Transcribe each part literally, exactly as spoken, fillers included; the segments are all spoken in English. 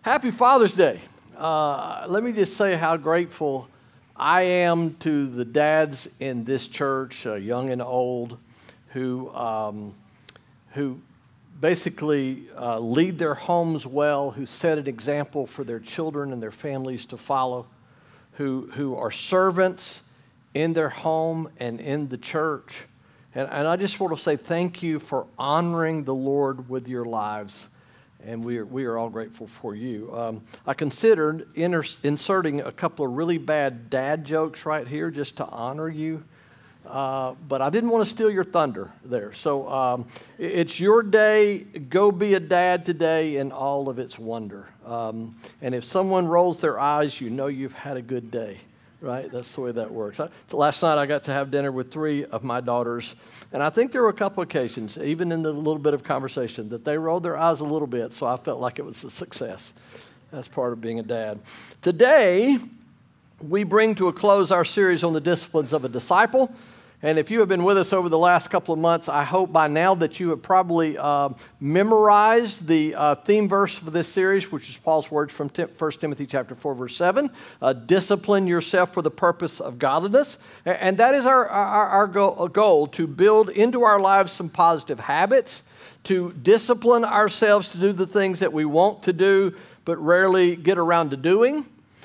Happy Father's Day. Uh, let me just say how grateful I am to the dads in this church, uh, young and old, who um, who basically uh, lead their homes well, who set an example for their children and their families to follow, who who are servants in their home and in the church. And, and I just want to say thank you for honoring the Lord with your lives. And we are, we are all grateful for you. Um, I considered inter- inserting a couple of really bad dad jokes right here just to honor you. Uh, but I didn't want to steal your thunder there. So um, it's your day. Go be a dad today in all of its wonder. Um, and if someone rolls their eyes, you know you've had a good day. Right? That's the way that works. I, last night I got to have dinner with three of my daughters, and I think there were a couple occasions, even in the little bit of conversation, that they rolled their eyes a little bit, so I felt like it was a success. That's part of being a dad. Today, we bring to a close our series on the disciplines of a disciple. And if you have been with us over the last couple of months, I hope by now that you have probably uh, memorized the uh, theme verse for this series, which is Paul's words from First Timothy chapter four, verse seven. Uh, discipline yourself for the purpose of godliness. And that is our, our, our goal, goal, to build into our lives some positive habits, to discipline ourselves to do the things that we want to do, but rarely get around to doing.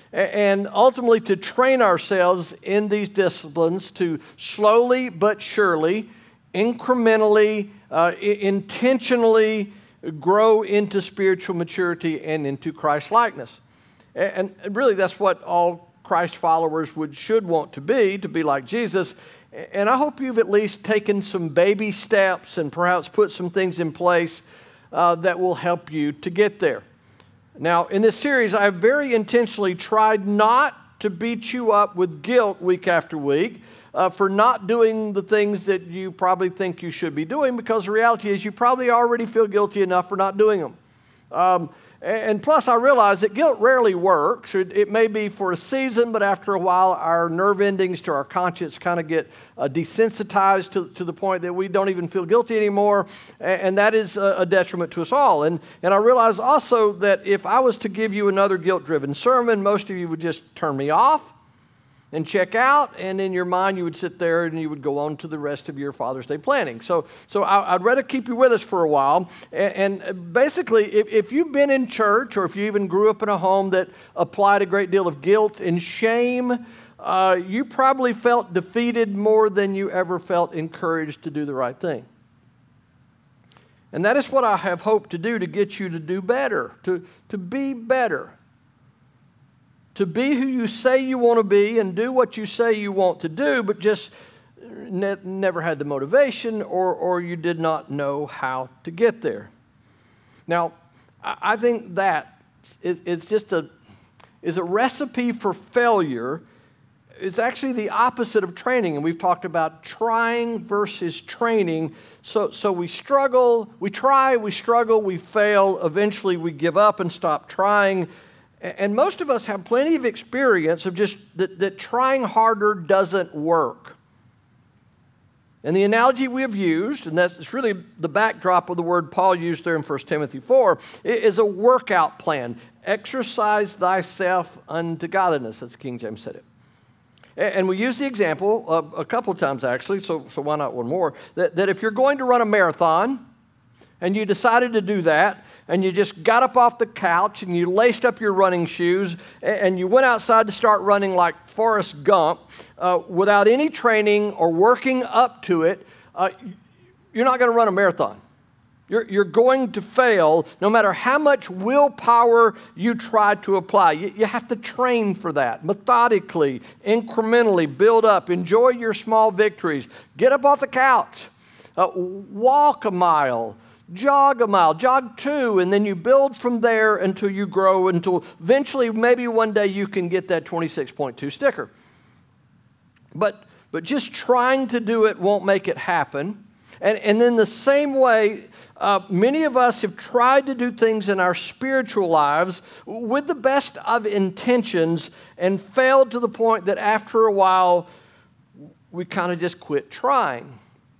And ultimately to train ourselves in these disciplines to slowly but surely, incrementally, uh, intentionally grow into spiritual maturity and into Christ-likeness. And really that's what all Christ followers would should want to be, to be like Jesus. And I hope you've at least taken some baby steps and perhaps put some things in place uh, that will help you to get there. Now, in this series, I have very intentionally tried not to beat you up with guilt week after week uh, for not doing the things that you probably think you should be doing, because the reality is you probably already feel guilty enough for not doing them. Um, and plus, I realize that guilt rarely works. It, it may be for a season, but after a while, our nerve endings to our conscience kind of get uh, desensitized to, to the point that we don't even feel guilty anymore, and, and that is a, a detriment to us all. And, and I realize also that if I was to give you another guilt-driven sermon, most of you would just turn me off and check out, and in your mind you would sit there and you would go on to the rest of your Father's Day planning. So so I, I'd rather keep you with us for a while. And, and basically, if, if you've been in church, or if you even grew up in a home that applied a great deal of guilt and shame, uh, you probably felt defeated more than you ever felt encouraged to do the right thing. And that is what I have hoped to do, to get you to do better, to, to be better. To be who you say you want to be and do what you say you want to do, but just ne- never had the motivation, or, or you did not know how to get there. Now, I, I think that it, it's just a, is a recipe for failure. It's actually the opposite of training, and we've talked about trying versus training. So, so we struggle, we try, we struggle, we fail, eventually we give up and stop trying. And most of us have plenty of experience of just that, that trying harder doesn't work. And the analogy we have used, and that's really the backdrop of the word Paul used there in First Timothy four, is a workout plan. Exercise thyself unto godliness. That's King James said it. And we use the example of a couple of times actually, so, so why not one more, that, that if you're going to run a marathon and you decided to do that, and you just got up off the couch and you laced up your running shoes and you went outside to start running like Forrest Gump uh, without any training or working up to it, uh, you're not going to run a marathon. You're, you're going to fail no matter how much willpower you try to apply. You, you have to train for that, methodically, incrementally, build up, enjoy your small victories, get up off the couch, uh, walk a mile, jog a mile, jog two, and then you build from there until you grow, until eventually maybe one day you can get that twenty-six point two sticker. But but just trying to do it won't make it happen. And, and in the same way, uh, many of us have tried to do things in our spiritual lives with the best of intentions and failed to the point that after a while we kind of just quit trying.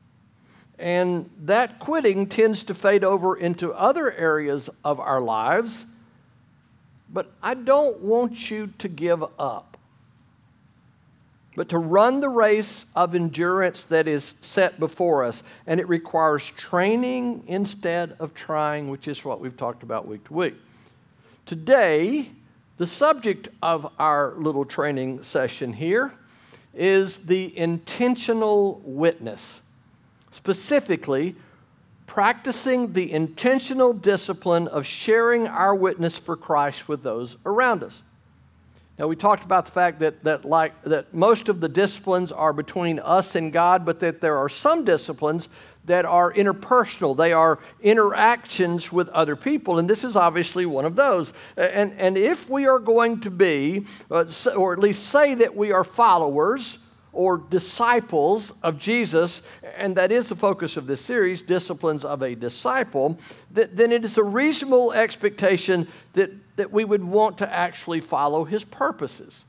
And that quitting tends to fade over into other areas of our lives but I don't want you to give up, but to run the race of endurance that is set before us. And it requires training instead of trying, which is what we've talked about week to week. Today, the subject of our little training session here is the intentional witness. Specifically, practicing the intentional discipline of sharing our witness for Christ with those around us. Now, we talked about the fact that, that, like, that most of the disciplines are between us and God, but that there are some disciplines that are interpersonal. They are interactions with other people, and this is obviously one of those. And, and if we are going to be, uh, or at least say that we are followers or disciples of Jesus, and that is the focus of this series, Disciplines of a Disciple, that, then it is a reasonable expectation that, that we would want to actually follow his purposes.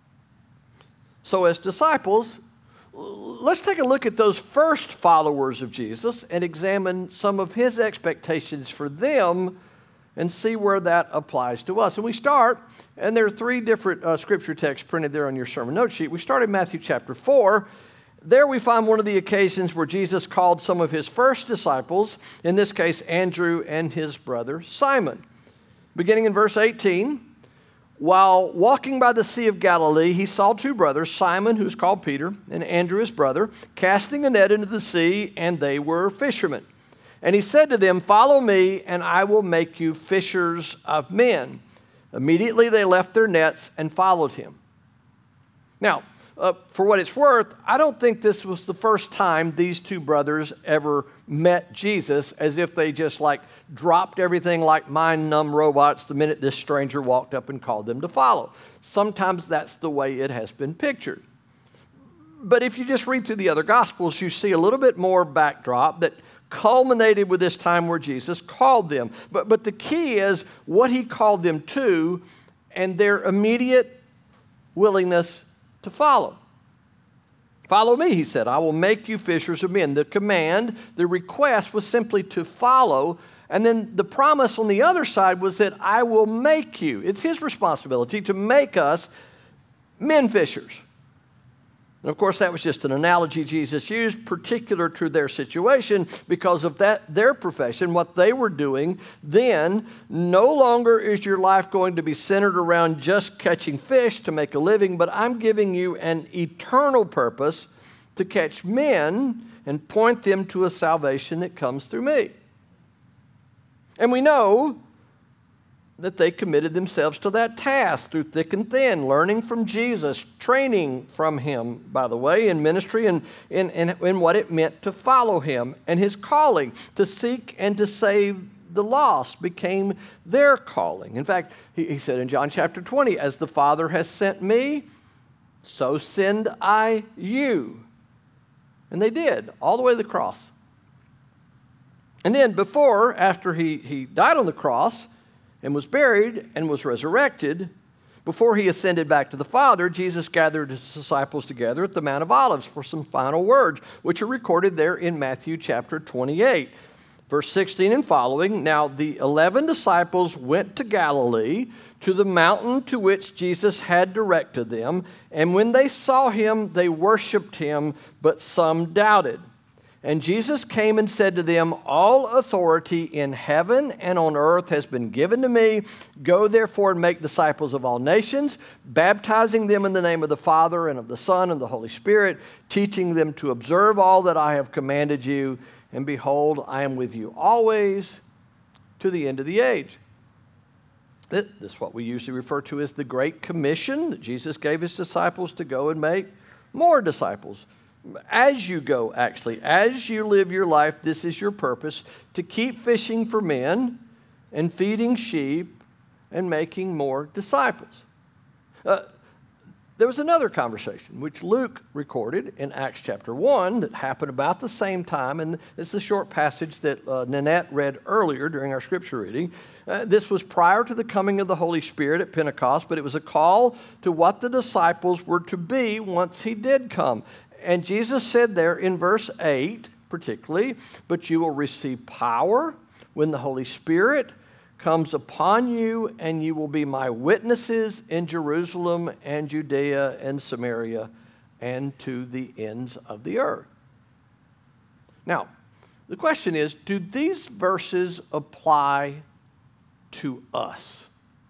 So as disciples, let's take a look at those first followers of Jesus and examine some of his expectations for them and see where that applies to us. And we start, and there are three different uh, scripture texts printed there on your sermon note sheet. We start in Matthew chapter four. There we find one of the occasions where Jesus called some of his first disciples, in this case Andrew and his brother Simon. Beginning in verse eighteen, while walking by the Sea of Galilee, he saw two brothers, Simon, who's called Peter, and Andrew, his brother, casting a net into the sea, and they were fishermen. And he said to them, "Follow me, and I will make you fishers of men." Immediately they left their nets and followed him. Now, uh, for what it's worth, I don't think this was the first time these two brothers ever met Jesus, as if they just like dropped everything like mind-numb robots the minute this stranger walked up and called them to follow. Sometimes that's the way it has been pictured. But if you just read through the other Gospels, you see a little bit more backdrop that culminated with this time where Jesus called them. But, but the key is what he called them to and their immediate willingness to follow. "Follow me," he said. "I will make you fishers of men." The command, the request was simply to follow. And then the promise on the other side was that I will make you. It's his responsibility to make us men fishers. And of course, that was just an analogy Jesus used, particular to their situation, because of that, their profession, what they were doing. Then, no longer is your life going to be centered around just catching fish to make a living, but I'm giving you an eternal purpose to catch men and point them to a salvation that comes through me. And we know that they committed themselves to that task through thick and thin, learning from Jesus, training from him, by the way, in ministry and in, in, in what it meant to follow him. And his calling to seek and to save the lost became their calling. In fact, he, he said in John chapter twenty, "As the Father has sent me, so send I you." And they did, all the way to the cross. And then before, after he, he died on the cross, and was buried and was resurrected, before he ascended back to the Father, Jesus gathered his disciples together at the Mount of Olives for some final words, which are recorded there in Matthew chapter twenty-eight. Verse sixteen and following, "Now the eleven disciples went to Galilee, to the mountain to which Jesus had directed them, and when they saw him, they worshipped him, but some doubted. And Jesus came and said to them, 'All authority in heaven and on earth has been given to me. Go therefore and make disciples of all nations, baptizing them in the name of the Father and of the Son and the Holy Spirit, teaching them to observe all that I have commanded you. And behold, I am with you always to the end of the age.'" This is what we usually refer to as the Great Commission that Jesus gave his disciples to go and make more disciples. As you go, actually, as you live your life, this is your purpose, to keep fishing for men and feeding sheep and making more disciples. Uh, there was another conversation which Luke recorded in Acts chapter one that happened about the same time, and it's the short passage that uh, Nanette read earlier during our scripture reading. Uh, this was prior to the coming of the Holy Spirit at Pentecost, but it was a call to what the disciples were to be once he did come. And Jesus said there in verse eight, particularly, "But you will receive power when the Holy Spirit comes upon you, and you will be my witnesses in Jerusalem and Judea and Samaria and to the ends of the earth. Now, the question is, do these verses apply to us?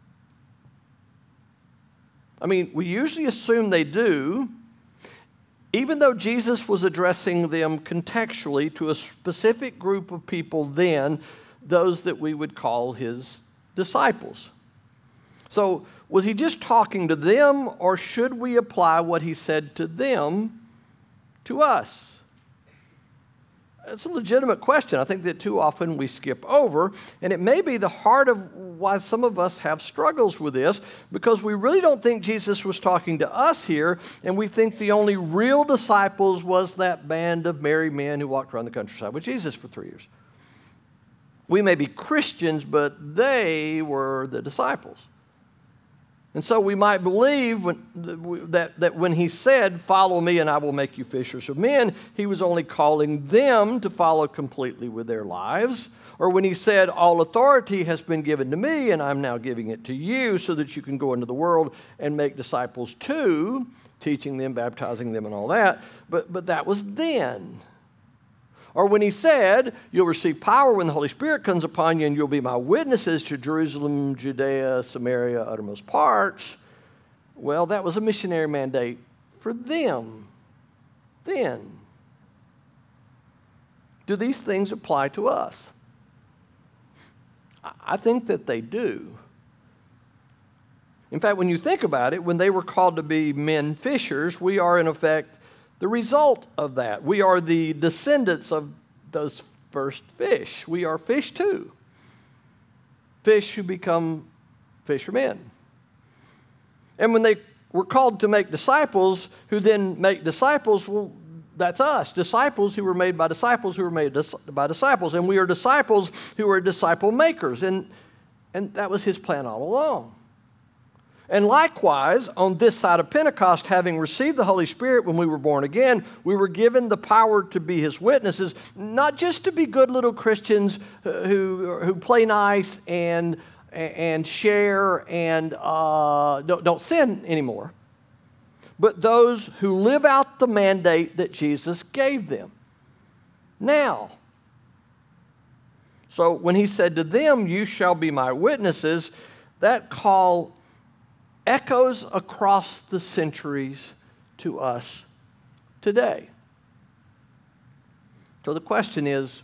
I mean, we usually assume they do, even though Jesus was addressing them contextually to a specific group of people then, those that we would call his disciples. So, was he just talking to them, or should we apply what he said to them to us? It's a legitimate question. I think that too often we skip over, and it may be the heart of why some of us have struggles with this, because we really don't think Jesus was talking to us here, and we think the only real disciples was that band of merry men who walked around the countryside with Jesus for three years. We may be Christians, but they were the disciples. And so we might believe when, that, that when he said, "Follow me and I will make you fishers of men," he was only calling them to follow completely with their lives. Or when he said, "All authority has been given to me and I'm now giving it to you so that you can go into the world and make disciples too," teaching them, baptizing them and all that. But, but that was then. Or when he said, "You'll receive power when the Holy Spirit comes upon you, and you'll be my witnesses to Jerusalem, Judea, Samaria, uttermost parts." Well, that was a missionary mandate for them then. Do these things apply to us? I think that they do. In fact, when you think about it, when they were called to be men fishers, we are in effect the result of that. We are the descendants of those first fish. We are fish too. Fish who become fishermen. And when they were called to make disciples, who then make disciples, well, that's us. Disciples who were made by disciples who were made by disciples. And we are disciples who are disciple makers. And, and that was his plan all along. And likewise, on this side of Pentecost, having received the Holy Spirit when we were born again, we were given the power to be his witnesses, not just to be good little Christians who, who play nice and, and share and uh, don't, don't sin anymore, but those who live out the mandate that Jesus gave them now. So when he said to them, "You shall be my witnesses," that call echoes across the centuries to us today. So the question is,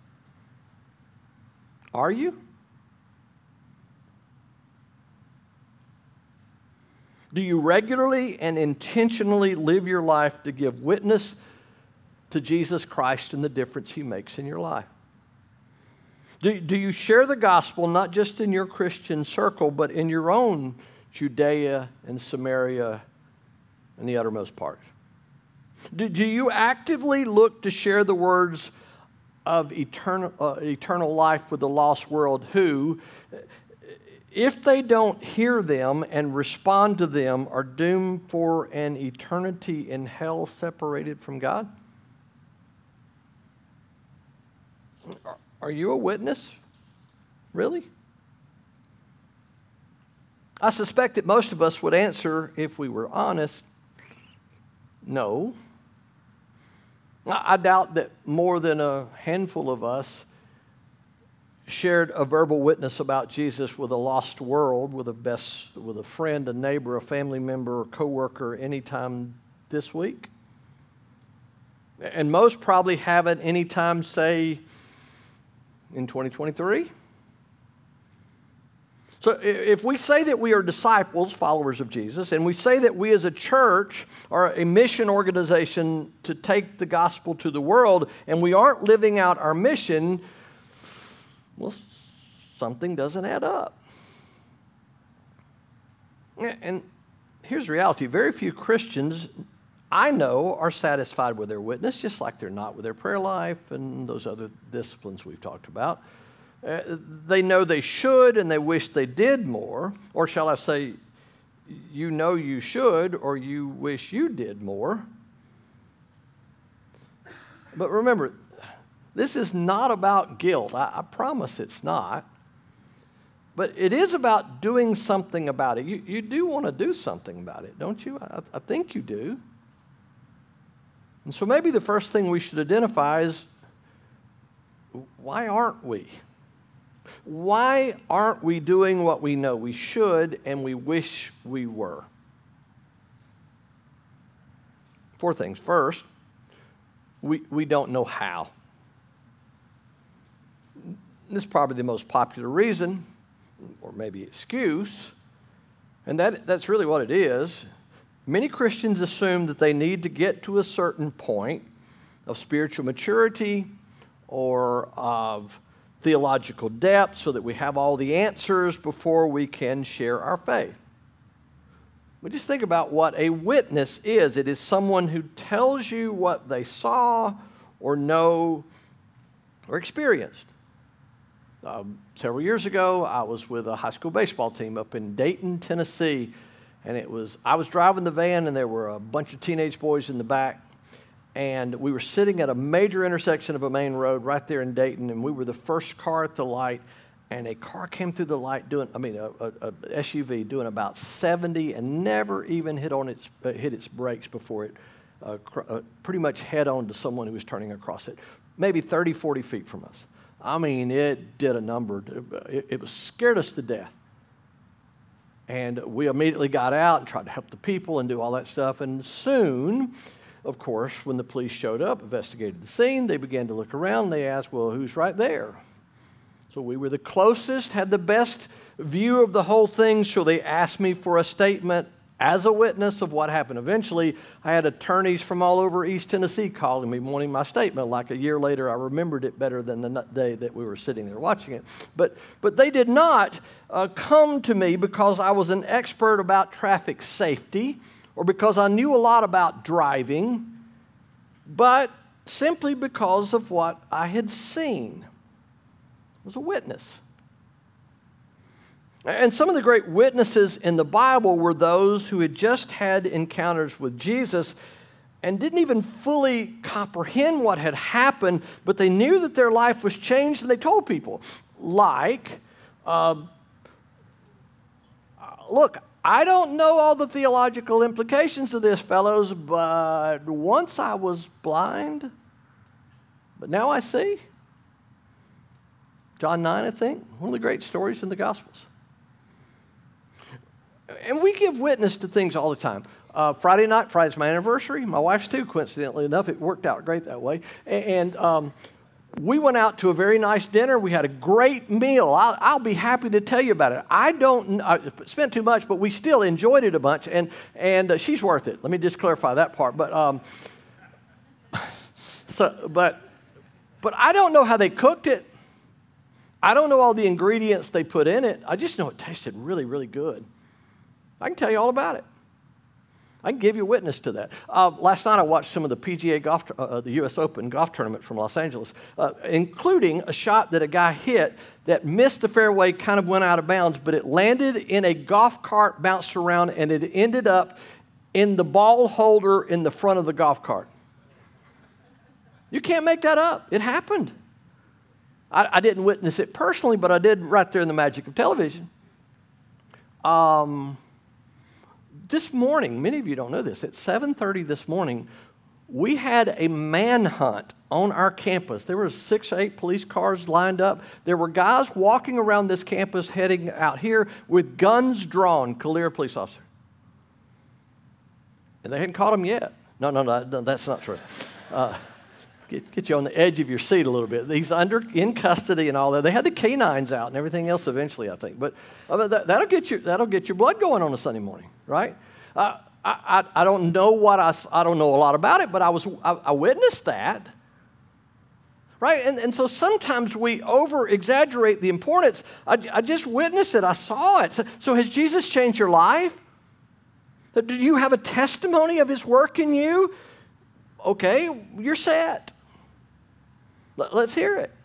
are you? Do you regularly and intentionally live your life to give witness to Jesus Christ and the difference he makes in your life? Do, do you share the gospel not just in your Christian circle, but in your own Judea and Samaria and the uttermost parts? Do, do you actively look to share the words of eternal, uh, eternal life with the lost world who, if they don't hear them and respond to them, are doomed for an eternity in hell separated from God? Are, are you a witness? Really? I suspect that most of us would answer, if we were honest, no. I doubt that more than a handful of us shared a verbal witness about Jesus with a lost world, with a best, with a friend, a neighbor, a family member, or coworker anytime this week. And most probably haven't anytime, say, in twenty twenty-three. So if we say that we are disciples, followers of Jesus, and we say that we as a church are a mission organization to take the gospel to the world, and we aren't living out our mission, well, something doesn't add up. And here's the reality. Very few Christians I know are satisfied with their witness, just like they're not with their prayer life and those other disciplines we've talked about. Uh, they know they should and they wish they did more, or shall I say, you know you should or you wish you did more. But remember, this is not about guilt. I, I promise it's not. but it is about doing something about it. You, you do want to do something about it, don't you? I, I think you do. And so maybe the first thing we should identify is, why aren't we? Why aren't we doing what we know we should and we wish we were? Four things. First, we, we don't know how. This is probably the most popular reason, or maybe excuse, and that, that's really what it is. Many Christians assume that they need to get to a certain point of spiritual maturity or of theological depth so that we have all the answers before we can share our faith. But just think about what a witness is. It is someone who tells you what they saw or know or experienced. Um, several years ago, I was with a high school baseball team up in Dayton, Tennessee, and it was I was driving the van, and there were a bunch of teenage boys in the back, and we were sitting at a major intersection of a main road right there in Dayton, and we were the first car at the light, and a car came through the light doing, I mean, a, a, a S U V doing about seventy and never even hit on its uh, hit its brakes before it uh, cr- uh, pretty much head on to someone who was turning across it, maybe thirty, forty feet from us. I mean, it did a number. It, it was scared us to death. And we immediately got out and tried to help the people and do all that stuff. And soon, of course, when the police showed up, investigated the scene, they began to look around. And they asked, well, who's right there? So we were the closest, had the best view of the whole thing. So they asked me for a statement as a witness of what happened. Eventually, I had attorneys from all over East Tennessee calling me, wanting my statement. Like a year later, I remembered it better than the day that we were sitting there watching it. But, but they did not uh, come to me because I was an expert about traffic safety or because I knew a lot about driving, but simply because of what I had seen. I was a witness. And some of the great witnesses in the Bible were those who had just had encounters with Jesus and didn't even fully comprehend what had happened, but they knew that their life was changed, and they told people. Like, uh, look, I don't know all the theological implications of this, fellows, but once I was blind, but now I see. John nine, I think, one of the great stories in the Gospels. And we give witness to things all the time. Uh, Friday night, Friday's my anniversary. My wife's too, coincidentally enough. It worked out great that way. And um, we went out to a very nice dinner. We had a great meal. I'll, I'll be happy to tell you about it. I don't I spent too much, but we still enjoyed it a bunch. And and uh, she's worth it. Let me just clarify that part. But um, so, but but I don't know how they cooked it. I don't know all the ingredients they put in it. I just know it tasted really, really good. I can tell you all about it. I can give you a witness to that. Uh, last night I watched some of the P G A golf, uh, the U S Open golf tournament from Los Angeles, uh, including a shot that a guy hit that missed the fairway, kind of went out of bounds, but it landed in a golf cart, bounced around, and it ended up in the ball holder in the front of the golf cart. You can't make that up. It happened. I, I didn't witness it personally, but I did right there in the magic of television. Um... This morning, many of you don't know this, at seven thirty this morning, we had a manhunt on our campus. There were six or eight police cars lined up. There were guys walking around this campus heading out here with guns drawn, Calera police officer. And they hadn't caught them yet. No, no, no, no that's not true. Uh, get, get you on the edge of your seat a little bit. He's under in custody and all that. They had the canines out and everything else eventually, I think. But uh, that, that'll get you that'll get your blood going on a Sunday morning. Right? Uh, I, I I don't know what I, I don't know a lot about it, but I was I, I witnessed that. Right? And, and so sometimes we over-exaggerate the importance. I, I just witnessed it. I saw it. So, so has Jesus changed your life? Do you have a testimony of his work in you? Okay, you're set. Let, let's hear it.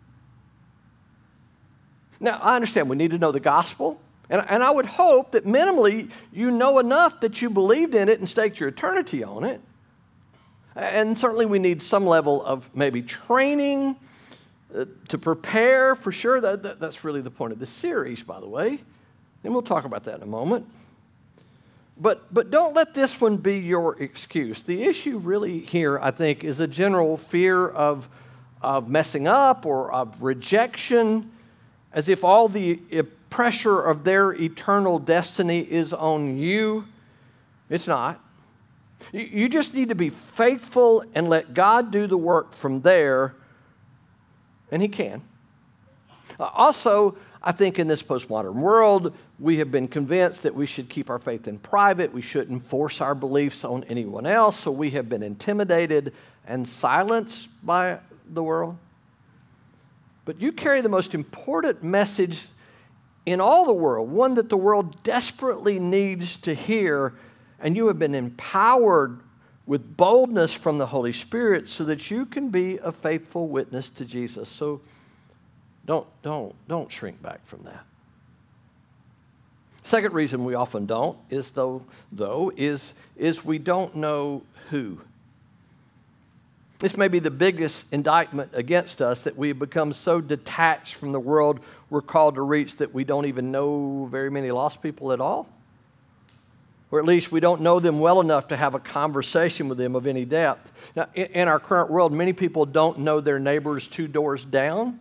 Now, I understand we need to know the gospel. And, and I would hope that minimally you know enough that you believed in it and staked your eternity on it. And certainly we need some level of maybe training uh, to prepare for sure. That, that, that's really the point of this series, by the way. And we'll talk about that in a moment. But, but don't let this one be your excuse. The issue really here, I think, is a general fear of, of messing up or of rejection, as if all the pressure of their eternal destiny is on you. It's not. You, you just need to be faithful and let God do the work from there, and He can. Uh, also, I think in this postmodern world, we have been convinced that we should keep our faith in private. We shouldn't force our beliefs on anyone else. So we have been intimidated and silenced by the world. But you carry the most important message in all the world, one that the world desperately needs to hear, and you have been empowered with boldness from the Holy Spirit so that you can be a faithful witness to Jesus. So don't, don't, don't shrink back from that. Second reason we often don't is though, though is, is we don't know who. This may be the biggest indictment against us, that we have become so detached from the world we're called to reach that we don't even know very many lost people at all. Or at least we don't know them well enough to have a conversation with them of any depth. Now, in, in our current world, many people don't know their neighbors two doors down.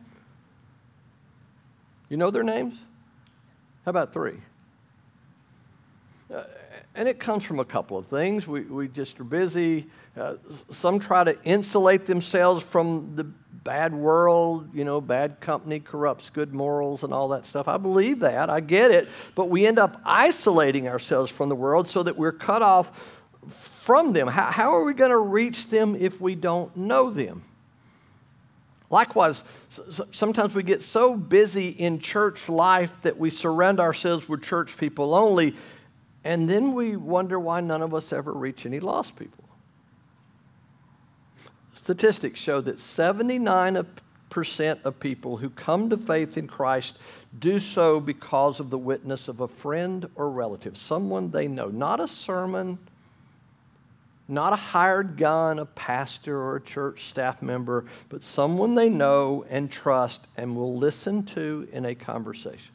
You know their names? How about three? Uh, and it comes from a couple of things. We, we just are busy. Uh, some try to insulate themselves from the bad world. You know, bad company corrupts good morals and all that stuff. I believe that. I get it. But we end up isolating ourselves from the world so that we're cut off from them. How, how are we going to reach them if we don't know them? Likewise, sometimes we get so busy in church life that we surround ourselves with church people only, and then we wonder why none of us ever reach any lost people. Statistics show that seventy-nine percent of people who come to faith in Christ do so because of the witness of a friend or relative, someone they know, not a sermon, not a hired gun, a pastor or a church staff member, but someone they know and trust and will listen to in a conversation.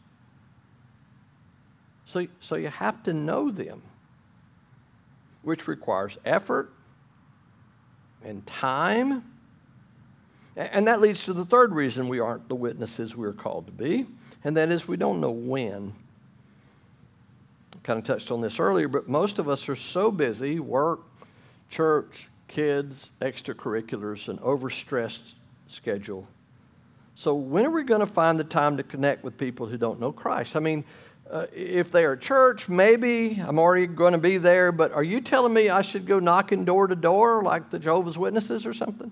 So, so you have to know them, which requires effort and time. And that leads to the third reason we aren't the witnesses we're called to be, and that is we don't know when. I kind of touched on this earlier, but most of us are so busy, work, church, kids, extracurriculars, an overstressed schedule. So when are we going to find the time to connect with people who don't know Christ? I mean, uh, if they are church, maybe I'm already going to be there, but are you telling me I should go knocking door to door like the Jehovah's Witnesses or something?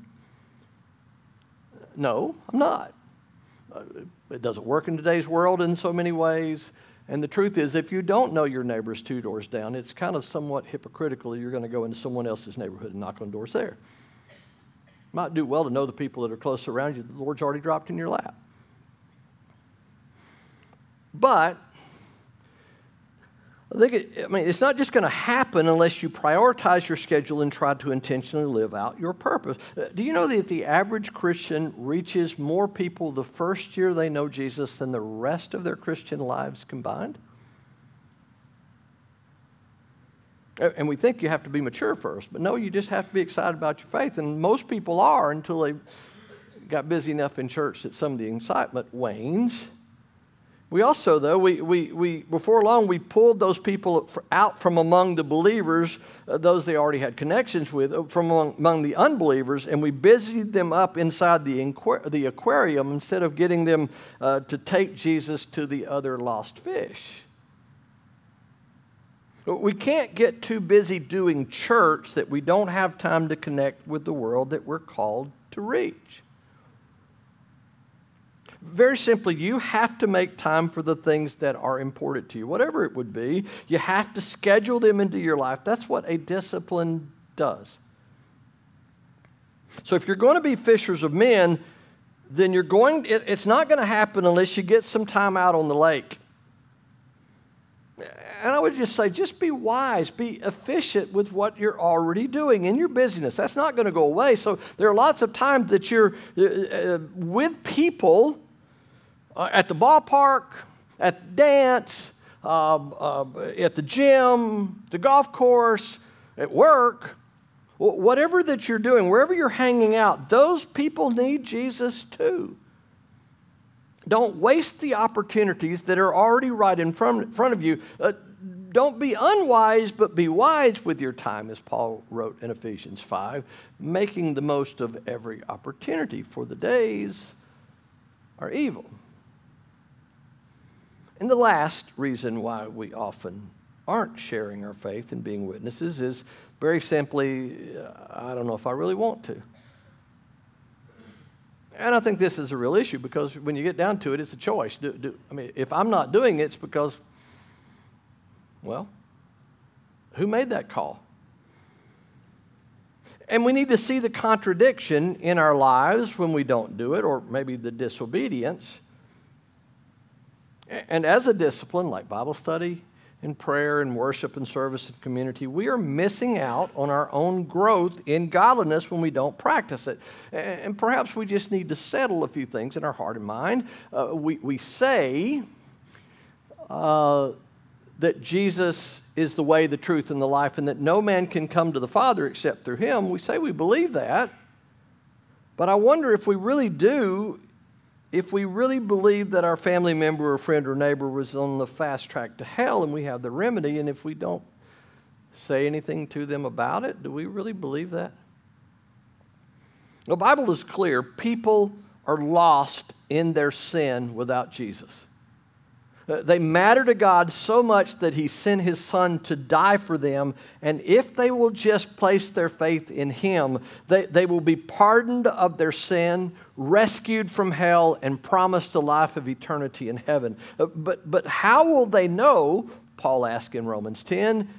No, I'm not. Uh, it doesn't work in today's world in so many ways. And the truth is, if you don't know your neighbors two doors down, it's kind of somewhat hypocritical. You're going to go into someone else's neighborhood and knock on doors there. Might do well to know the people that are close around you. The Lord's already dropped in your lap. But I think it, I mean, it's not just going to happen unless you prioritize your schedule and try to intentionally live out your purpose. Do you know that the average Christian reaches more people the first year they know Jesus than the rest of their Christian lives combined? And we think you have to be mature first, but no, you just have to be excited about your faith. And most people are until they got busy enough in church that some of the excitement wanes. We also, though, we, we, we before long, we pulled those people out from among the believers, uh, those they already had connections with, uh, from among, among the unbelievers, and we busied them up inside the, inqu- the aquarium instead of getting them uh, to take Jesus to the other lost fish. We can't get too busy doing church that we don't have time to connect with the world that we're called to reach. Very simply, you have to make time for the things that are important to you, whatever it would be. You have to schedule them into your life. That's what a discipline does. So if you're going to be fishers of men, then you're going, it, it's not going to happen unless you get some time out on the lake. And I would just say, just be wise, be efficient with what you're already doing in your busyness. That's not going to go away. So there are lots of times that you're uh, with people uh, at the ballpark, at the dance, um, uh, at the gym, the golf course, at work, whatever that you're doing, wherever you're hanging out, those people need Jesus too. Don't waste the opportunities that are already right in front, front of you. Uh, don't be unwise, but be wise with your time, as Paul wrote in Ephesians five, making the most of every opportunity, for the days are evil. And the last reason why we often aren't sharing our faith and being witnesses is very simply, uh, I don't know if I really want to. And I think this is a real issue because when you get down to it, it's a choice. Do, do, I mean, if I'm not doing it, it's because, well, who made that call? And we need to see the contradiction in our lives when we don't do it, or maybe the disobedience. And as a discipline like Bible study and prayer and worship and service and community, we are missing out on our own growth in godliness when we don't practice it. And perhaps we just need to settle a few things in our heart and mind. Uh, we, we say uh, that Jesus is the way, the truth, and the life, and that no man can come to the Father except through him. We say we believe that. But I wonder if we really do, if we really believe that our family member or friend or neighbor was on the fast track to hell and we have the remedy, and if we don't say anything to them about it, do we really believe that? The Bible is clear. People are lost in their sin without Jesus. They matter to God so much that he sent his son to die for them, and if they will just place their faith in him, they, they will be pardoned of their sin, rescued from hell, and promised a life of eternity in heaven. But, but how will they know, Paul asks in Romans ten,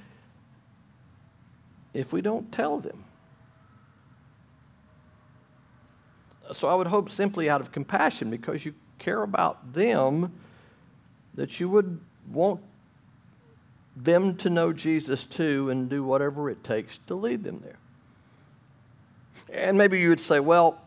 if we don't tell them? So I would hope simply out of compassion, because you care about them, that you would want them to know Jesus too and do whatever it takes to lead them there. And maybe you would say, well,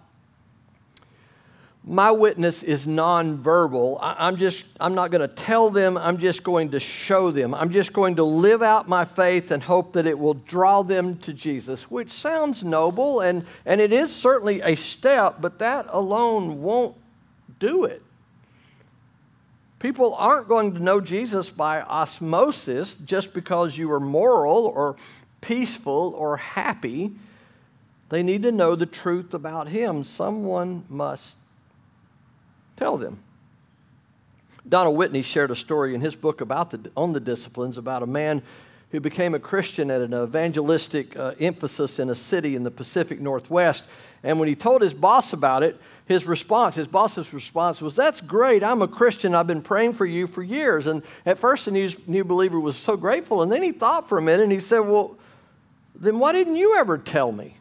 my witness is nonverbal. I, I'm just, I'm not going to tell them. I'm just going to show them. I'm just going to live out my faith and hope that it will draw them to Jesus, which sounds noble, and, and it is certainly a step, but that alone won't do it. People aren't going to know Jesus by osmosis just because you are moral or peaceful or happy. They need to know the truth about him. Someone must tell them. Donald Whitney shared a story in his book about the, on the disciplines about a man who became a Christian at an evangelistic uh, emphasis in a city in the Pacific Northwest. And when he told his boss about it, his response, his boss's response was, "That's great. I'm a Christian. I've been praying for you for years." And at first the new, new believer was so grateful. And then he thought for a minute and he said, "Well, then why didn't you ever tell me?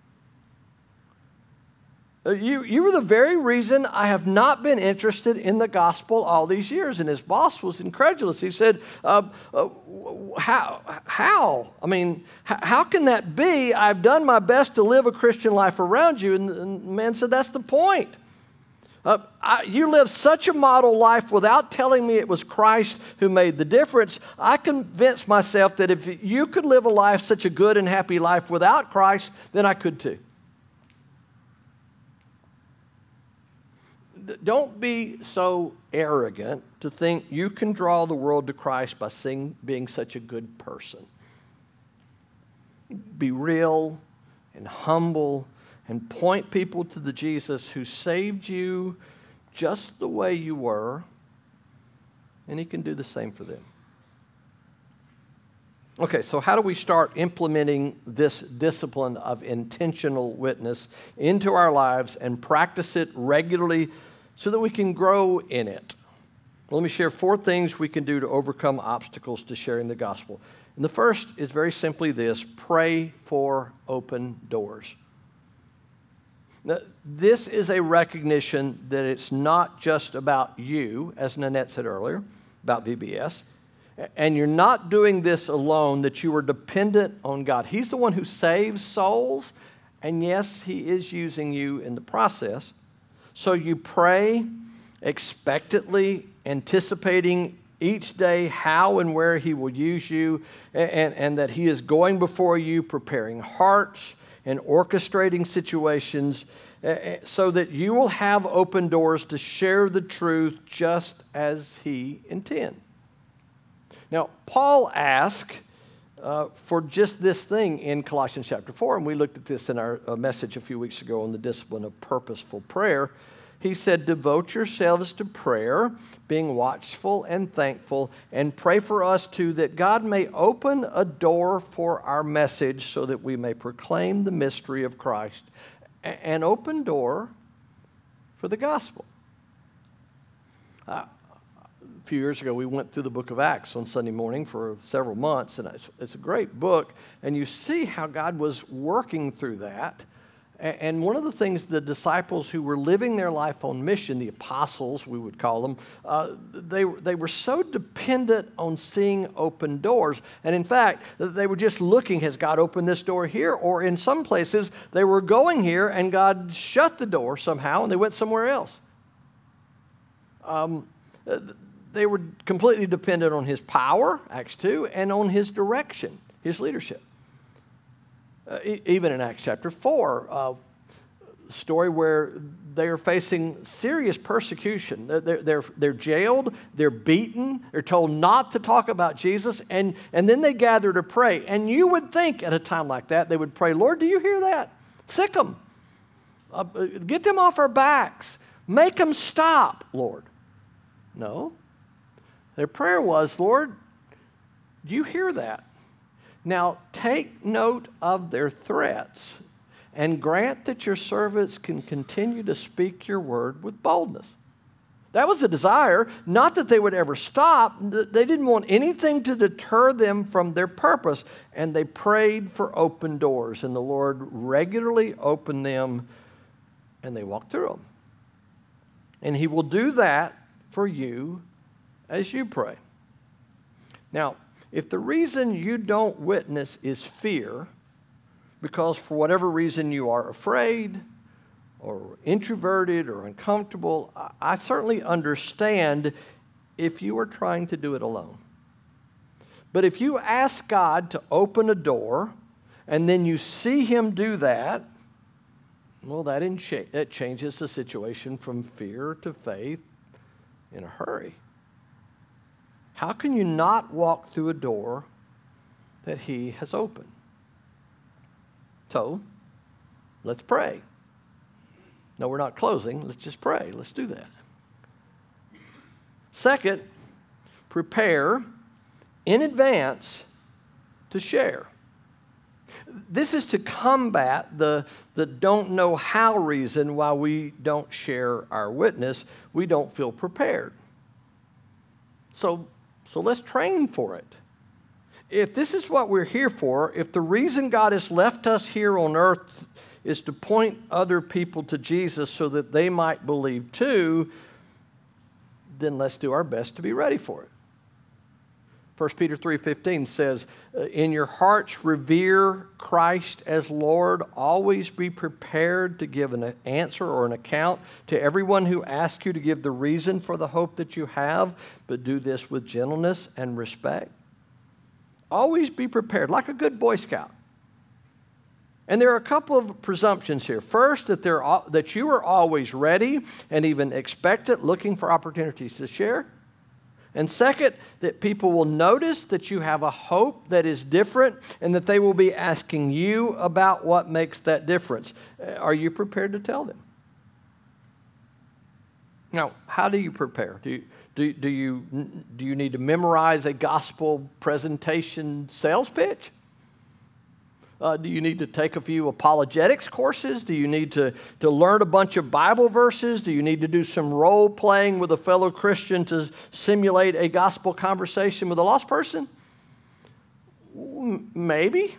You, you were the very reason I have not been interested in the gospel all these years." And his boss was incredulous. He said, uh, uh, how, how? I mean, h- how can that be? I've done my best to live a Christian life around you. And, and the man said, that's the point. Uh, I, you lived such a model life without telling me it was Christ who made the difference. I convinced myself that if you could live a life, such a good and happy life without Christ, then I could too. Don't be so arrogant to think you can draw the world to Christ by sing, being such a good person. Be real and humble and point people to the Jesus who saved you just the way you were, and he can do the same for them. Okay, so how do we start implementing this discipline of intentional witness into our lives and practice it regularly so that we can grow in it? Well, let me share four things we can do to overcome obstacles to sharing the gospel. And the first is very simply this: pray for open doors. Now, this is a recognition that it's not just about you, as Nanette said earlier, about V B S. and you're not doing this alone, that you are dependent on God. He's the one who saves souls, and yes, He is using you in the process. So you pray expectantly, anticipating each day how and where He will use you, and, and that He is going before you, preparing hearts and orchestrating situations so that you will have open doors to share the truth just as He intends. Now, Paul asked uh, for just this thing in Colossians chapter four, and we looked at this in our uh, message a few weeks ago on the discipline of purposeful prayer. He said, devote yourselves to prayer, being watchful and thankful, and pray for us too, that God may open a door for our message so that we may proclaim the mystery of Christ. An open door for the gospel. Uh, a few years ago, we went through the book of Acts on Sunday morning for several months, and it's, it's a great book, and you see how God was working through that. And one of the things the disciples who were living their life on mission, the apostles, we would call them, uh, they, they were so dependent on seeing open doors. And in fact, they were just looking, has God opened this door here? Or in some places, they were going here and God shut the door somehow and they went somewhere else. Um, they were completely dependent on His power, Acts two, and on His direction, His leadership. Uh, even in Acts chapter four, uh, story where they are facing serious persecution. They're, they're, they're jailed, they're beaten, they're told not to talk about Jesus, and, and then they gather to pray. And you would think at a time like that, they would pray, Lord, do you hear that? Sick them. Uh, get them off our backs. Make them stop, Lord. No. Their prayer was, Lord, do you hear that? Now, take note of their threats and grant that your servants can continue to speak your word with boldness. That was a desire, not that they would ever stop. They didn't want anything to deter them from their purpose, and they prayed for open doors, and the Lord regularly opened them, and they walked through them. And He will do that for you as you pray. Now, if the reason you don't witness is fear, because for whatever reason you are afraid or introverted or uncomfortable, I certainly understand if you are trying to do it alone. But if you ask God to open a door and then you see Him do that, well, that, incha- that changes the situation from fear to faith in a hurry. How can you not walk through a door that He has opened? So, let's pray. No, we're not closing. Let's just pray. Let's do that. Second, prepare in advance to share. This is to combat the, the don't know how reason why we don't share our witness. We don't feel prepared. So, So let's train for it. If this is what we're here for, if the reason God has left us here on earth is to point other people to Jesus so that they might believe too, then let's do our best to be ready for it. First Peter three fifteen says, in your hearts revere Christ as Lord. Always be prepared to give an answer or an account to everyone who asks you to give the reason for the hope that you have, but do this with gentleness and respect. Always be prepared, like a good Boy Scout. And there are a couple of presumptions here. First, that, they're, that you are always ready and even expectant, looking for opportunities to share. And second, that people will notice that you have a hope that is different and that they will be asking you about what makes that difference. Are you prepared to tell them? Now, how do you prepare? Do you, do, do you, do you need to memorize a gospel presentation sales pitch? Uh, do you need to take a few apologetics courses? Do you need to, to learn a bunch of Bible verses? Do you need to do some role playing with a fellow Christian to simulate a gospel conversation with a lost person? Maybe.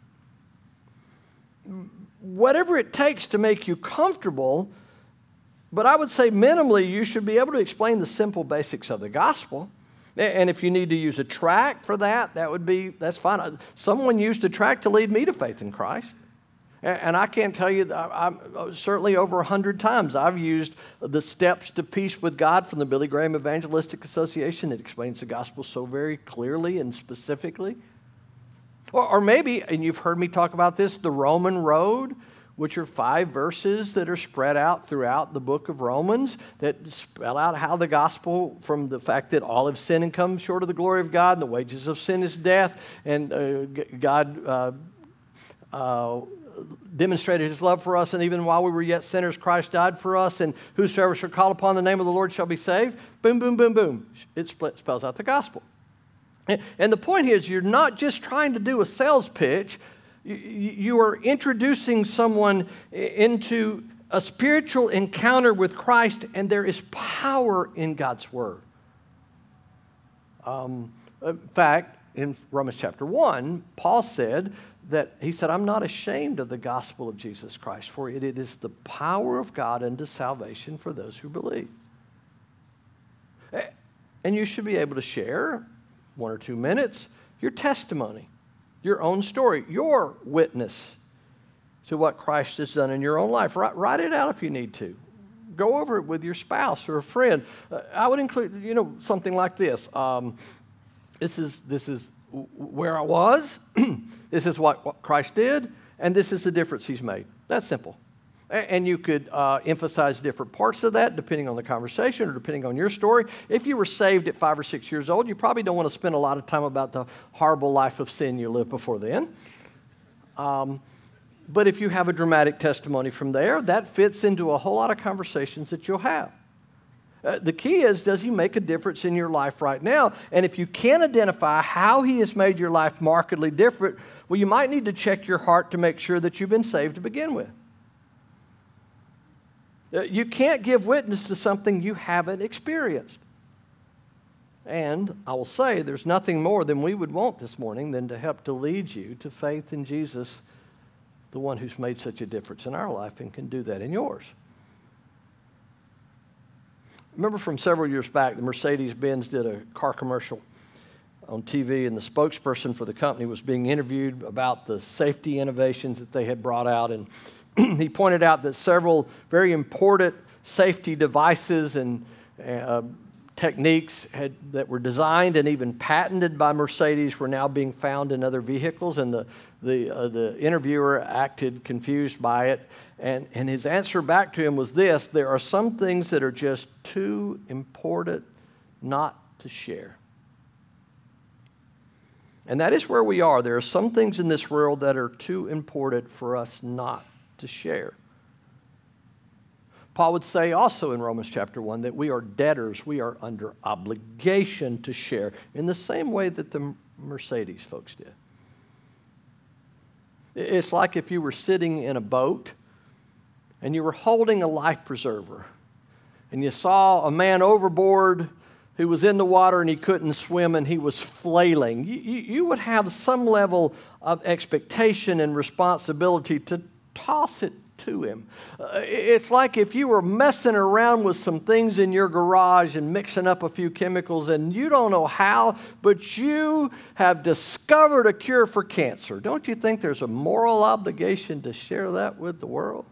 Whatever it takes to make you comfortable, but I would say minimally you should be able to explain the simple basics of the gospel. And if you need to use a tract for that, that would be, that's fine. Someone used a tract to lead me to faith in Christ. And I can't tell you, I'm, certainly over a hundred times I've used the Steps to Peace with God from the Billy Graham Evangelistic Association. It explains the gospel so very clearly and specifically. Or, or maybe, and you've heard me talk about this, the Roman Road, which are five verses that are spread out throughout the book of Romans that spell out how the gospel, from the fact that all have sinned and come short of the glory of God, and the wages of sin is death, and uh, God uh, uh, demonstrated his love for us, and even while we were yet sinners, Christ died for us, and whosoever shall call upon the name of the Lord shall be saved. Boom, boom, boom, boom. It spells out the gospel. And the point is, you're not just trying to do a sales pitch. You are introducing someone into a spiritual encounter with Christ, and there is power in God's Word. Um, in fact, in Romans chapter one, Paul said that, he said, I'm not ashamed of the gospel of Jesus Christ, for it, it is the power of God unto salvation for those who believe. And you should be able to share, one or two minutes, your testimony, your own story, your witness to what Christ has done in your own life. Write, write it out if you need to. Go over it with your spouse or a friend. Uh, I would include, you know, something like this. Um, this is this is where I was. This is what, what Christ did, and this is the difference he's made. That's simple. And you could uh, emphasize different parts of that depending on the conversation or depending on your story. If you were saved at five or six years old, you probably don't want to spend a lot of time about the horrible life of sin you lived before then. Um, but if you have a dramatic testimony from there, that fits into a whole lot of conversations that you'll have. Uh, the key is, does he make a difference in your life right now? And if you can't identify how he has made your life markedly different, well, you might need to check your heart to make sure that you've been saved to begin with. You can't give witness to something you haven't experienced. And I will say there's nothing more than we would want this morning than to help to lead you to faith in Jesus, the one who's made such a difference in our life and can do that in yours. Remember from several years back, the Mercedes-Benz did a car commercial on T V, and the spokesperson for the company was being interviewed about the safety innovations that they had brought out, and he pointed out that several very important safety devices and uh, techniques had, that were designed and even patented by Mercedes were now being found in other vehicles, and the the, uh, the interviewer acted confused by it, and, and his answer back to him was this: there are some things that are just too important not to share. And that is where we are. There are some things in this world that are too important for us not to share. Paul would say also in Romans chapter one that we are debtors, we are under obligation to share in the same way that the Mercedes folks did. It's like if you were sitting in a boat and you were holding a life preserver and you saw a man overboard who was in the water and he couldn't swim and he was flailing. You, you, you would have some level of expectation and responsibility to toss it to him. Uh, it's like if you were messing around with some things in your garage and mixing up a few chemicals and you don't know how, but you have discovered a cure for cancer. Don't you think there's a moral obligation to share that with the world?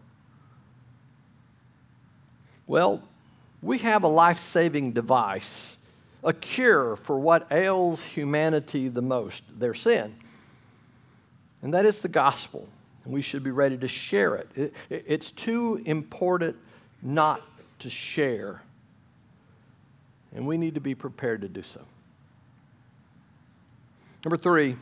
Well, we have a life-saving device, a cure for what ails humanity the most, their sin. And that is the gospel. And we should be ready to share it. it. It's too important not to share. And we need to be prepared to do so. Number three,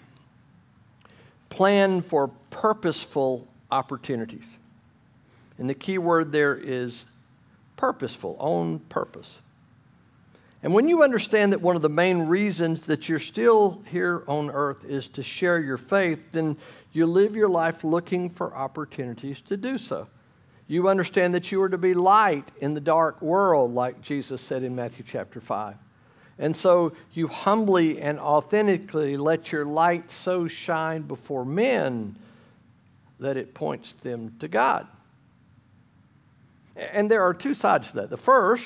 plan for purposeful opportunities. And the key word there is purposeful, on purpose. And when you understand that one of the main reasons that you're still here on earth is to share your faith, then you live your life looking for opportunities to do so. You understand that you are to be light in the dark world, like Jesus said in Matthew chapter five. And so you humbly and authentically let your light so shine before men that it points them to God. And there are two sides to that. The first,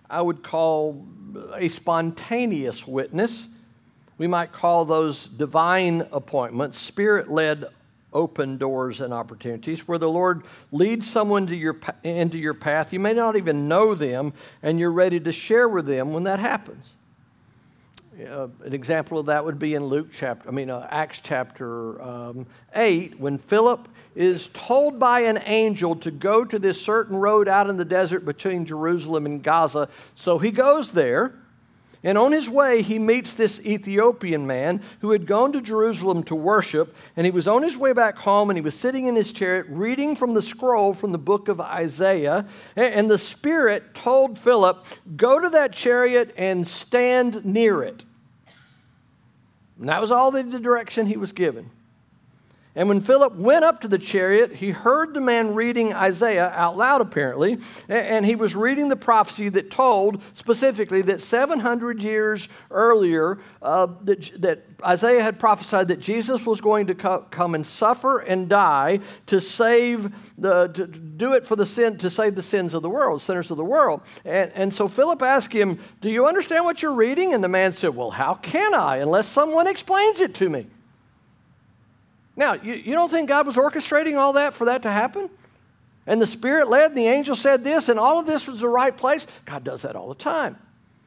I would call a spontaneous witness. We might call those divine appointments, Spirit-led open doors and opportunities where the Lord leads someone to your, into your path. You may not even know them, and you're ready to share with them when that happens. Uh, an example of that would be in Luke chapter, I mean uh, Acts chapter um, eight, when Philip is told by an angel to go to this certain road out in the desert between Jerusalem and Gaza. So he goes there, and on his way he meets this Ethiopian man who had gone to Jerusalem to worship, and he was on his way back home, and he was sitting in his chariot reading from the scroll from the book of Isaiah, and the Spirit told Philip, go to that chariot and stand near it. And that was all the direction he was given. And when Philip went up to the chariot, he heard the man reading Isaiah out loud, apparently, and he was reading the prophecy that told specifically that seven hundred years earlier, uh, that, that Isaiah had prophesied that Jesus was going to co- come and suffer and die to save the, to do it for the sin, to save the sins of the world, sinners of the world. And, and so Philip asked him, do you understand what you're reading? And the man said, well, how can I unless someone explains it to me? Now, you, you don't think God was orchestrating all that for that to happen? And the Spirit led, and the angel said this, and all of this was the right place? God does that all the time.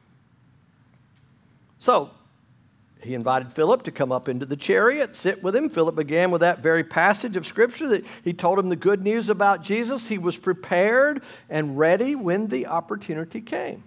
So, he invited Philip to come up into the chariot, sit with him. Philip began with that very passage of Scripture that he told him the good news about Jesus. He was prepared and ready when the opportunity came.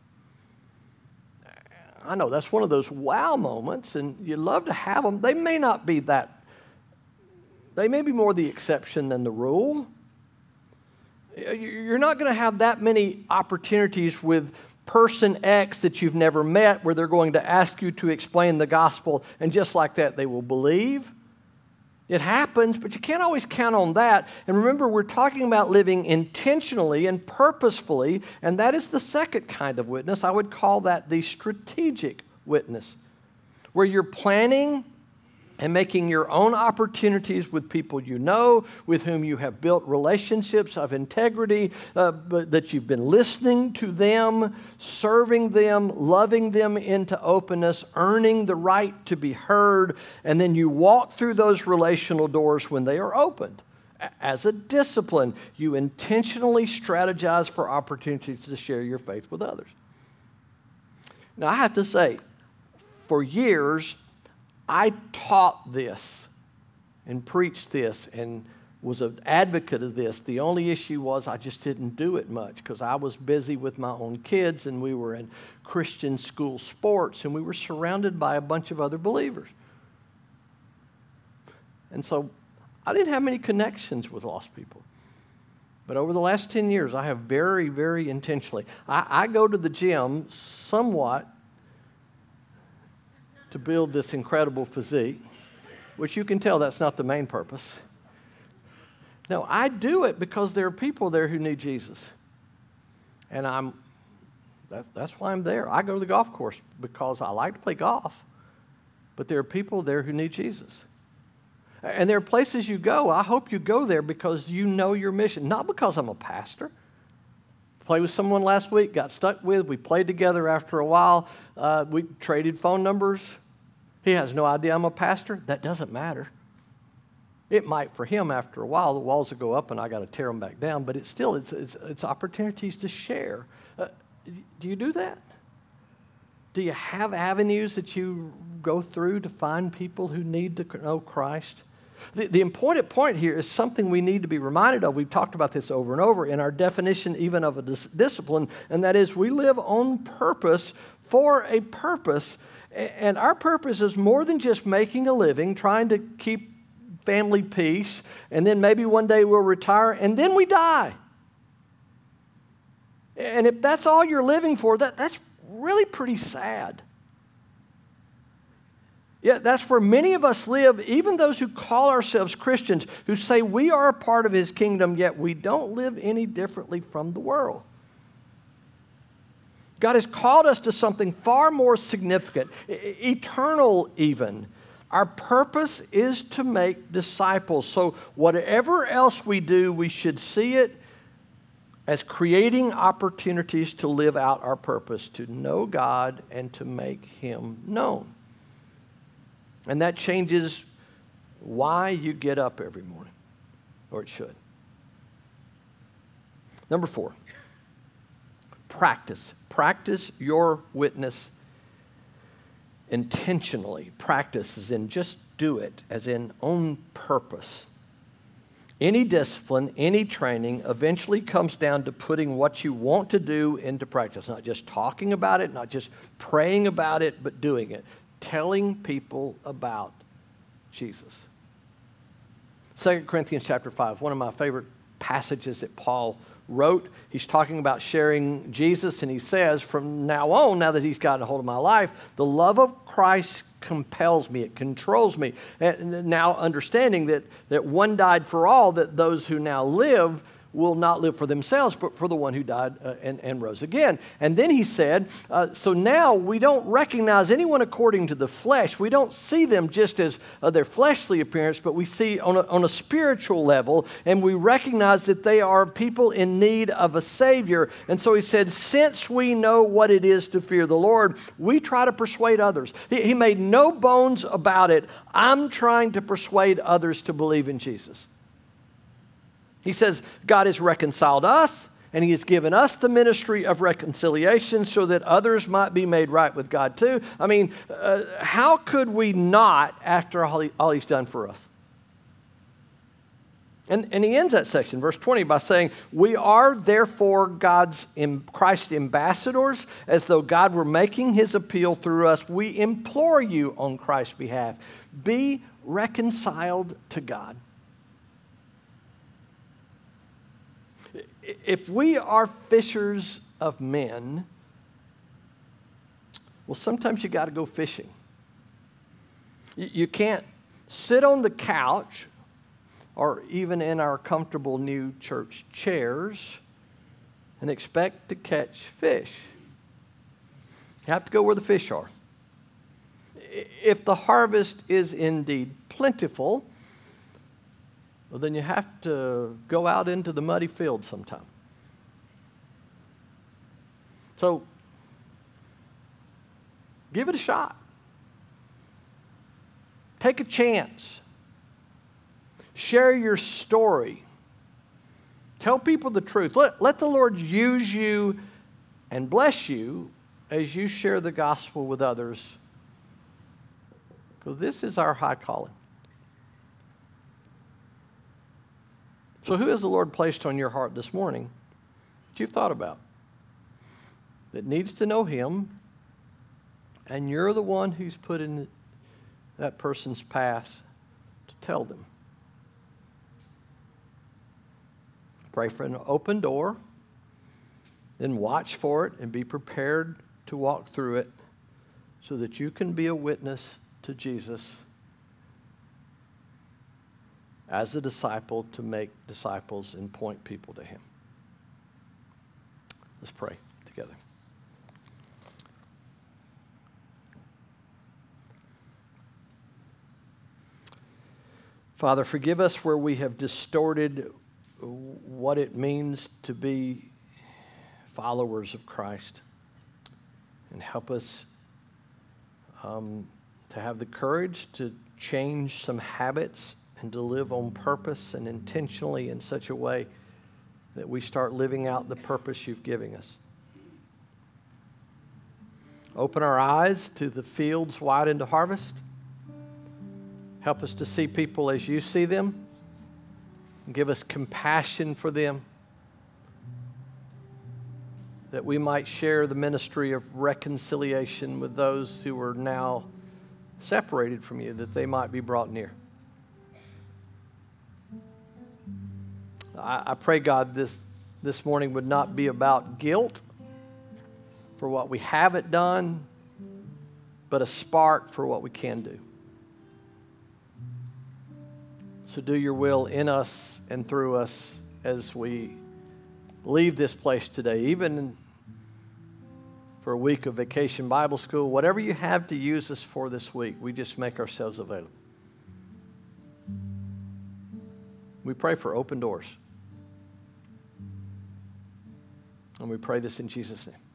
I know that's one of those wow moments, and you love to have them. They may not be that They may be more the exception than the rule. You're not going to have that many opportunities with person X that you've never met where they're going to ask you to explain the gospel, and just like that, they will believe. It happens, but you can't always count on that. And remember, we're talking about living intentionally and purposefully, and that is the second kind of witness. I would call that the strategic witness, where you're planning and making your own opportunities with people you know, with whom you have built relationships of integrity, uh, but that you've been listening to them, serving them, loving them into openness, earning the right to be heard, and then you walk through those relational doors when they are opened. As a discipline, you intentionally strategize for opportunities to share your faith with others. Now, I have to say, for years, I taught this and preached this and was an advocate of this. The only issue was I just didn't do it much because I was busy with my own kids, and we were in Christian school sports, and we were surrounded by a bunch of other believers. And so I didn't have many connections with lost people. But over the last ten years, I have very, very intentionally. I, I go to the gym somewhat to build this incredible physique, which you can tell that's not the main purpose. No, I do it because there are people there who need Jesus. And I'm, that's, that's why I'm there. I go to the golf course because I like to play golf, but there are people there who need Jesus. And there are places you go, I hope you go there because you know your mission, not because I'm a pastor. Played with someone last week, got stuck with, we played together after a while, uh, we traded phone numbers. He has no idea I'm a pastor. That doesn't matter. It might for him after a while. The walls will go up and I got to tear them back down, but it's still, it's, it's, it's opportunities to share. Uh, do you do that? Do you have avenues that you go through to find people who need to know Christ? The, the important point here is something we need to be reminded of. We've talked about this over and over in our definition even of a dis- discipline, and that is we live on purpose for a purpose. And our purpose is more than just making a living, trying to keep family peace, and then maybe one day we'll retire, and then we die. And if that's all you're living for, that, that's really pretty sad. Yeah, that's where many of us live, even those who call ourselves Christians, who say we are a part of His kingdom, yet we don't live any differently from the world. God has called us to something far more significant, e- eternal even. Our purpose is to make disciples. So whatever else we do, we should see it as creating opportunities to live out our purpose, to know God and to make Him known. And that changes why you get up every morning, or it should. Number four, practice. Practice your witness intentionally. Practice as in just do it, as in on purpose. Any discipline, any training eventually comes down to putting what you want to do into practice. Not just talking about it, not just praying about it, but doing it. Telling people about Jesus. Second Corinthians chapter five, one of my favorite passages that Paul wrote. He's talking about sharing Jesus, and he says, from now on, now that he's gotten a hold of my life, the love of Christ compels me, it controls me. And now understanding that, that one died for all, that those who now live will not live for themselves, but for the one who died uh, and, and rose again. And then he said, uh, so now we don't recognize anyone according to the flesh. We don't see them just as uh, their fleshly appearance, but we see on a, on a spiritual level, and we recognize that they are people in need of a Savior. And so he said, since we know what it is to fear the Lord, we try to persuade others. He, he made no bones about it. I'm trying to persuade others to believe in Jesus. He says, God has reconciled us, and He has given us the ministry of reconciliation so that others might be made right with God too. I mean, uh, how could we not after all, he, all He's done for us? And, and he ends that section, verse twenty, by saying, we are therefore God's, Christ's ambassadors, as though God were making His appeal through us. We implore you on Christ's behalf, be reconciled to God. If we are fishers of men, well, sometimes you got to go fishing. You can't sit on the couch or even in our comfortable new church chairs and expect to catch fish. You have to go where the fish are. If the harvest is indeed plentiful, well, then you have to go out into the muddy field sometime. So, give it a shot. Take a chance. Share your story. Tell people the truth. Let, let the Lord use you and bless you as you share the gospel with others. Because this is our high calling. So who has the Lord placed on your heart this morning that you've thought about, that needs to know Him, and you're the one who's put in that person's path to tell them? Pray for an open door, then watch for it and be prepared to walk through it so that you can be a witness to Jesus as a disciple to make disciples and point people to Him. Let's pray together. Father, forgive us where we have distorted what it means to be followers of Christ, and help us um, to have the courage to change some habits and to live on purpose and intentionally in such a way that we start living out the purpose You've given us. Open our eyes to the fields wide into harvest. Help us to see people as You see them. And give us compassion for them, that we might share the ministry of reconciliation with those who are now separated from You, that they might be brought near. I, I pray, God, this, this morning would not be about guilt for what we haven't done, but a spark for what we can do. So do Your will in us and through us as we leave this place today, even for a week of Vacation Bible School. Whatever You have to use us for this week, we just make ourselves available. We pray for open doors. we pray this in Jesus' name.